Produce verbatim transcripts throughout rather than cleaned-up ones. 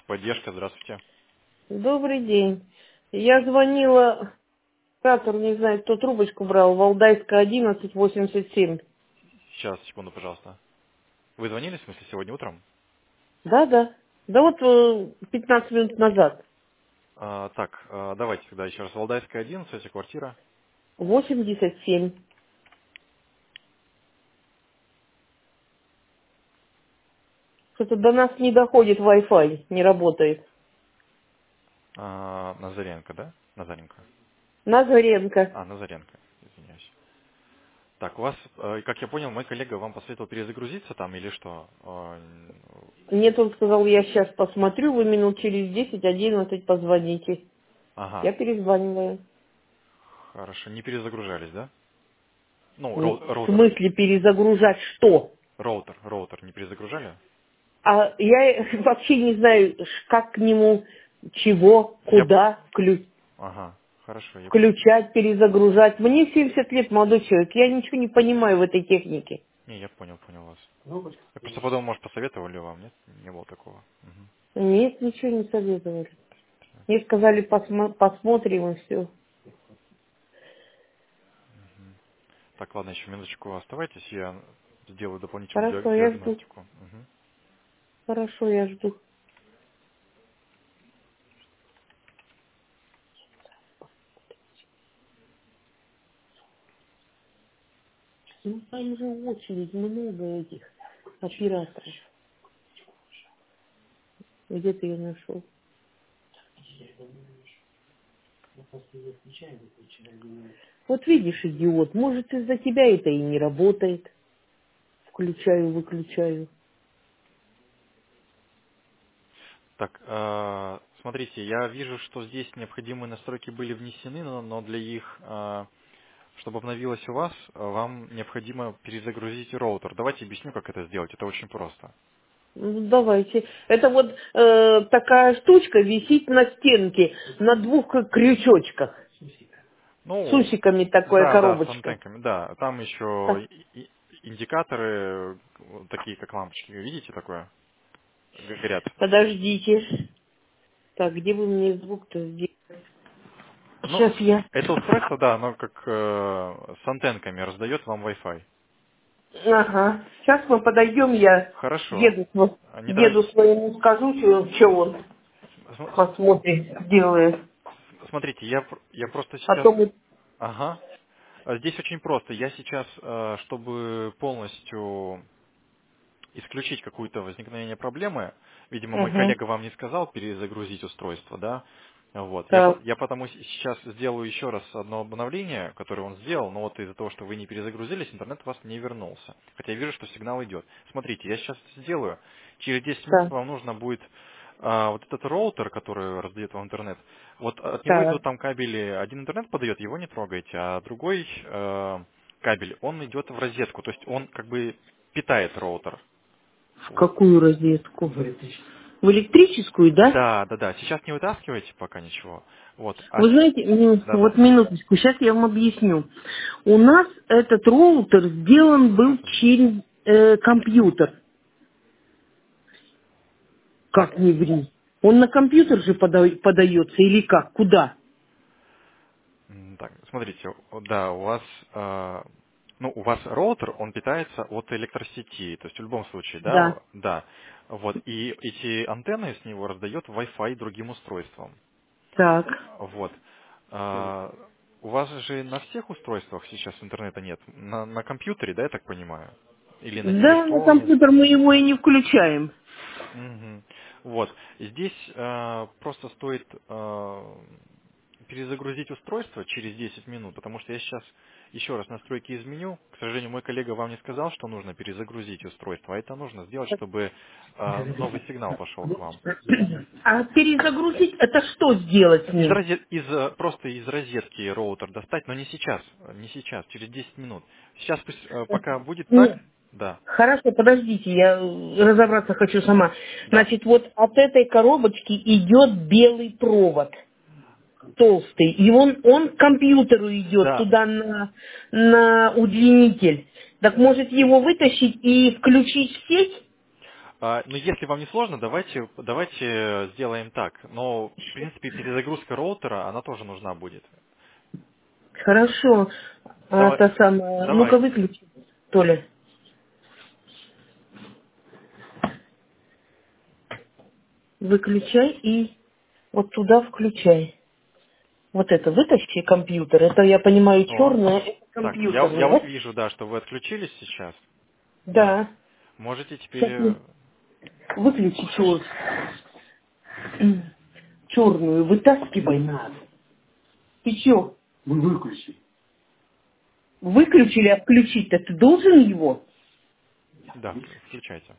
Поддержка, здравствуйте. Добрый день. Я звонила, оператор, не знаю, кто трубочку брал, Валдайская одиннадцать восемьдесят семь. Сейчас, секунду, пожалуйста. Вы звонили, в смысле, сегодня утром? Да, да. Да вот э, пятнадцать минут назад. А, так, а, давайте тогда еще раз. Валдайская одиннадцать, квартира. восемьдесят семь. Что-то до нас не доходит Wi-Fi, не работает. А, Назаренко, да? Назаренко. Назаренко. А, Назаренко, извиняюсь. Так, у вас, э, как я понял, мой коллега вам посоветовал перезагрузиться там или что? А, Нет, он сказал, я сейчас посмотрю, вы минут через десять-одиннадцать позвоните. Ага, Я перезваниваю. хорошо. Не перезагружались, да? Ну, Ну, роу- в роутер. смысле перезагружать что? Роутер, роутер не перезагружали? А я вообще не знаю, ш- как к нему, чего, Я... п- куда вклю- Ага, хорошо, я... включать, перезагружать. Мне семьдесят лет, молодой человек, я ничего не понимаю в этой технике. Не, я понял, понял вас. Я просто подумал, может, посоветовали вам, нет? Не было такого. Мгм. Нет, ничего не советовали. Мне сказали, посмо- посмотрим и все. Так, ладно, еще минуточку оставайтесь, я сделаю дополнительную диаг- Хорошо, я жду. диагностику. Мгм. Хорошо, я жду. Ну, там же очередь, много этих операторов. Где ты ее нашел? Вот видишь, идиот, может из-за тебя это и не работает. Включаю, выключаю. Так, э, смотрите, я вижу, что здесь необходимые настройки были внесены, но, но для их, э, чтобы обновилось у вас, э, вам необходимо перезагрузить роутер. Давайте объясню, как это сделать. Это очень просто. Ну, давайте. Это вот э, такая штучка висит на стенке на двух к- крючочках. С Ну, усиками такая да, да, с коробочка. антенками, да. Там Так, еще и- и- индикаторы, э, такие как лампочки, видите такое? Г- Горят. подождите. Так, где вы мне звук-то сделали? Ну, Сейчас я... это устройство, да, оно как э, с антенками раздает вам Wi-Fi. Ага. Сейчас мы подойдем, я Хорошо. деду, сво- А Не деду торопитесь. своему скажу, что, что он См- посмотрит, делает. Смотрите, я, пр- я просто А сейчас... то мы... Ага. А Здесь очень просто. Я сейчас, э, чтобы полностью исключить какое-то возникновение проблемы, видимо, мой Угу. коллега вам не сказал перезагрузить устройство, да? Вот. Я, по- Так, я потому с- сейчас сделаю еще раз одно обновление, которое он сделал, но вот из-за того, что вы не перезагрузились, интернет у вас не вернулся. Хотя я вижу, что сигнал идет. Смотрите, я сейчас это сделаю. Через десять минут так, вам нужно будет а, вот этот роутер, который раздает вам интернет. Вот от него так. идут там кабели. Один интернет подает, его не трогайте, а другой э, кабель, он идет в розетку. То есть он как бы питает роутер. В Вот. какую розетку? В электрическую. В электрическую, да? Да, да, да. Сейчас не вытаскивайте пока ничего. Вот. А Вы с- знаете, м, да, вот да. минуточку, сейчас я вам объясню. У нас этот роутер сделан был Сейчас объясню. через э, компьютер. Так, Как не ври. Он на компьютер же пода- подается или как? Куда? м, так, смотрите, о- да, у вас, э, ну, у вас роутер, он питается от электросети, то есть в любом случае, да, Да. о- да. Вот. И эти антенны с него раздает Wi-Fi другим устройствам. Так. Вот. А, у вас же на всех устройствах сейчас интернета нет? На, на компьютере, да, я так понимаю? Или на Да, на телефоне? компьютер мы его и не включаем. Мгм. Вот. Здесь э, просто стоит э, перезагрузить устройство через десять минут, потому что я сейчас еще раз настройки изменю. К сожалению, мой коллега вам не сказал, что нужно перезагрузить устройство, а это нужно сделать, чтобы э, новый сигнал пошел к вам. А перезагрузить, это что сделать с Из, ним? розе- из, э, просто из розетки роутер достать, но не сейчас, э, не сейчас, через десять минут. Сейчас пусть, э, пока будет так, Ну, да, хорошо, подождите, я э, разобраться хочу сама. да, Значит, вот от этой коробочки идет белый провод, толстый, и он, он к компьютеру идет да, туда на, на удлинитель. Так может его вытащить и включить в сеть? А, ну, если вам не сложно, давайте, давайте сделаем так. Но, в принципе, перезагрузка роутера, она тоже нужна будет. Хорошо. А Давай, та самая, ну-ка давай. выключи, Толя. Выключай и вот туда включай. Вот это вытащи компьютер. Это, я понимаю, О, черное, это так, я, компьютерное, я вот да? вижу, да, что вы отключились сейчас. Да. Да. Можете теперь... Сейчас я э, выключи чер... черную, вытаскивай надо. Ты чё? Выключили, а включить-то ты должен его? Да, в- включайте.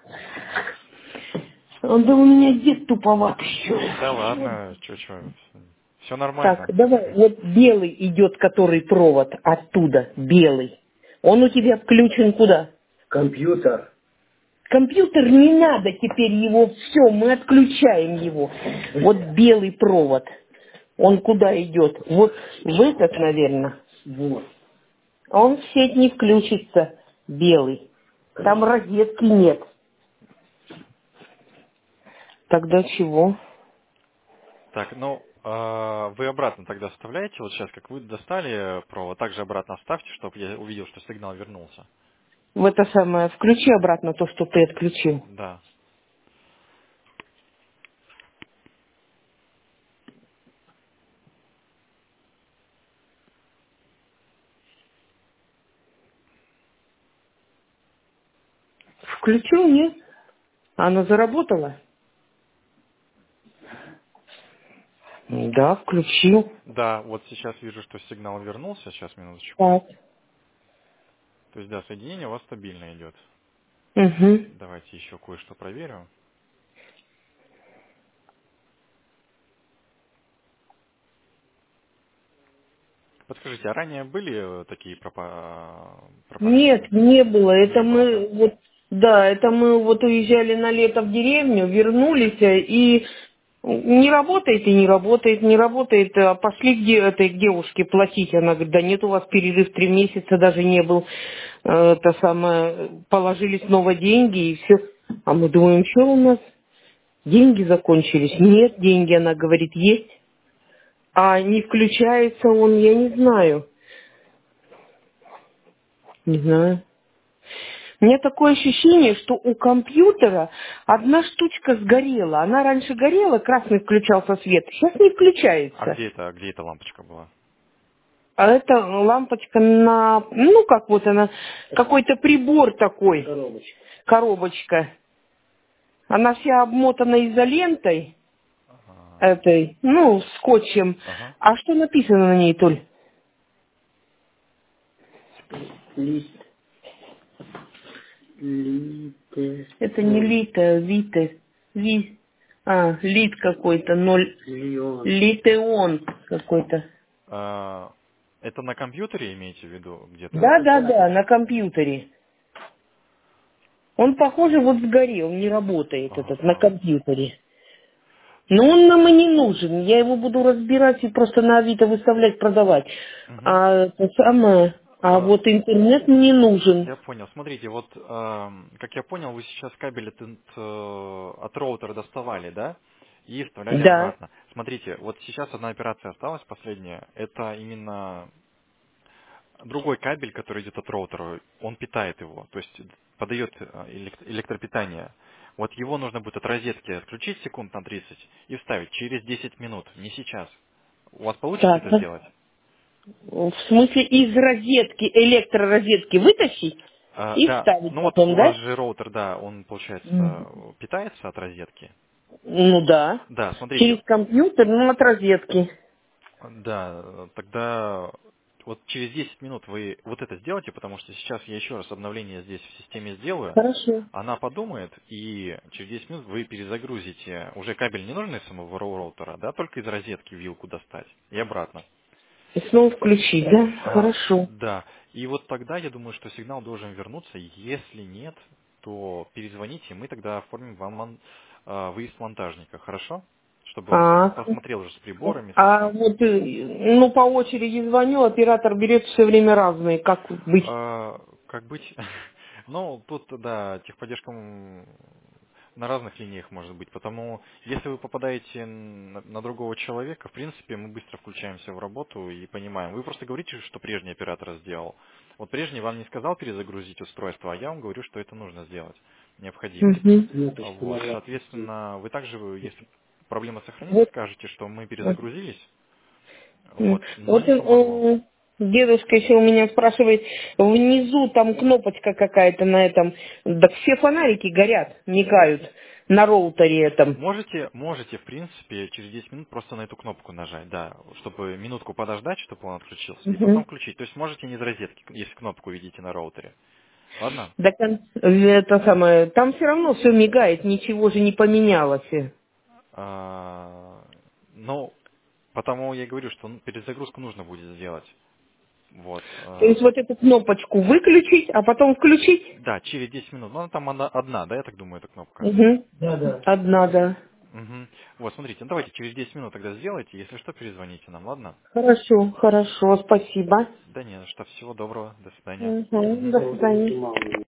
Он, да у меня дед туповатый еще. Да ладно, чё-чё, все Так, нормально. давай, вот белый идет, который провод оттуда, белый. Он у тебя включен куда? Компьютер. Компьютер не надо теперь его, все, мы отключаем его. Вот белый провод. Он куда идет? Вот в этот, наверное. Вот. А он в сеть не включится, белый. Там розетки нет. Тогда чего? Так, ну, э, вы обратно тогда вставляете, вот сейчас, как вы достали провод, также обратно вставьте, чтобы я увидел, что сигнал вернулся. В это самое, включи обратно то, что ты отключил. Да. Включил, нет? Она заработала? Да, включил. Да, вот сейчас вижу, что сигнал вернулся, сейчас, минуточку. Так. То есть, да, соединение у вас стабильно идет. Угу. Давайте еще кое-что проверю. Подскажите, а ранее были э, такие пропа- пропадания? Нет, не было. Это Не было, мы да? вот, да, это мы вот уезжали на лето в деревню, вернулись, э, и не работает и не работает, не работает. А пошли к де- этой к девушке платить. Она говорит, да нет, у вас перерыв три месяца даже не был. Э, Это самое, положили снова деньги и все. А мы думаем, что у нас? Деньги закончились? Нет, деньги, она говорит, есть. А не включается он, я не знаю. Не знаю. У меня такое ощущение, что у компьютера одна штучка сгорела. Она раньше горела, красный включался свет, сейчас не А включается. где это, где эта лампочка была? А это лампочка на, ну как вот она, какой-то прибор такой. Коробочка. Коробочка. Она вся обмотана изолентой, Ага. этой, ну, скотчем. Ага. А что написано на ней, Толь? Лист. Лите. Это не лите, вите. Ви. А, лит какой-то, ноль. Лион. Литеон какой-то. А, это на компьютере имеете в виду где-то? Да, да, да, на компьютере. Он, похоже, вот сгорел, не работает этот на Ага. компьютере. Но он нам и не нужен. Я его буду разбирать и просто на Авито выставлять, продавать. Мгм. А это самое, а А, вот интернет мне нужен. Я понял. Смотрите, вот, эм, как я понял, вы сейчас кабель от, ин- э, от роутера доставали, да? И вставляли Да. обратно. Смотрите, вот сейчас одна операция осталась, последняя. Это именно другой кабель, который идет от роутера. Он питает его, то есть подает э, элект- электропитание. Вот его нужно будет от розетки отключить секунд на тридцать и вставить через десять минут, не сейчас. У вас получится это Так. сделать? В смысле, из розетки, электророзетки вытащить А, и да, вставить ну вот потом, у вас да? же роутер, да, он, М. получается, питается от розетки. Ну да. Да, смотрите, Через компьютер, ну от розетки. да, тогда вот через десять минут вы вот это сделаете, потому что сейчас я еще раз обновление здесь в системе сделаю. Хорошо. Она подумает, и через десять минут вы перезагрузите. Уже кабель не нужен из самого роутера, да, только из розетки вилку достать и обратно. И снова включить, да? А, Хорошо. да, и вот тогда я думаю, что сигнал должен вернуться. Если нет, то перезвоните, мы тогда оформим вам мон- а, выезд монтажника, хорошо? Чтобы он А, посмотрел уже с приборами, со а всем. вот, э, ну, по очереди звоню, оператор берет все время разные. Как быть? А, как быть? Ну, тут, да, техподдержка м, на разных линиях может быть. Потому если вы попадаете на, на другого человека, в принципе, мы быстро включаемся в работу и понимаем. Вы просто говорите, что прежний оператор сделал. Вот прежний вам не сказал перезагрузить устройство, а я вам говорю, что это нужно сделать. Необходимо. Мгм. Вот, соответственно, вы также, вы, если проблема сохранится, Вот. скажете, что мы перезагрузились, М. вот, но Вот не помогло. э, дедушка еще у меня спрашивает, внизу там кнопочка какая-то на этом, да все фонарики горят, мигают на роутере этом. Можете, можете, в принципе, через десять минут просто на эту кнопку нажать, да, чтобы минутку подождать, чтобы он отключился, и потом Мгм. включить. То есть можете не из розетки, если кнопку видите на роутере. Ладно? Да, кон- это самое, там все равно все мигает, ничего же не поменялось. А, ну, потому я и говорю, что ну, перезагрузку нужно будет сделать. Вот. То есть а, вот эту кнопочку выключить, а потом включить? Да, через десять минут. Ну, она там она одна, да, я так думаю, эта кнопка. Угу. Да, да. Одна, да. Мгм. Вот, смотрите, ну давайте через десять минут тогда сделайте. Если что, перезвоните нам, ладно? Хорошо, хорошо, спасибо. Да не за что. Всего доброго. До свидания. Угу. Мгм. До свидания.